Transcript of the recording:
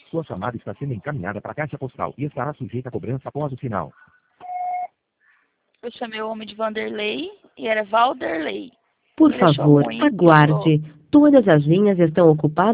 Sua chamada está sendo encaminhada para a caixa postal e estará sujeita a cobrança após o sinal. Eu chamei o homem de Vanderlei e era Valderlei. Por Me deixou favor, ruim, aguarde. Todas as linhas estão ocupadas.